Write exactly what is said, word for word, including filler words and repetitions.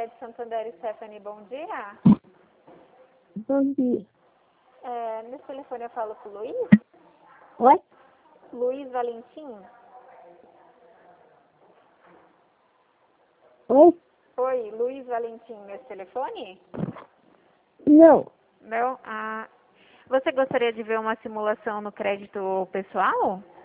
Cicred Santander, Stephanie, bom dia. Bom dia. É, nesse telefone eu falo com o Luiz? Oi? Luiz Valentim? Oi? Oi, Luiz Valentim, nesse telefone? Não. Não? Ah, você gostaria de ver uma simulação no crédito pessoal?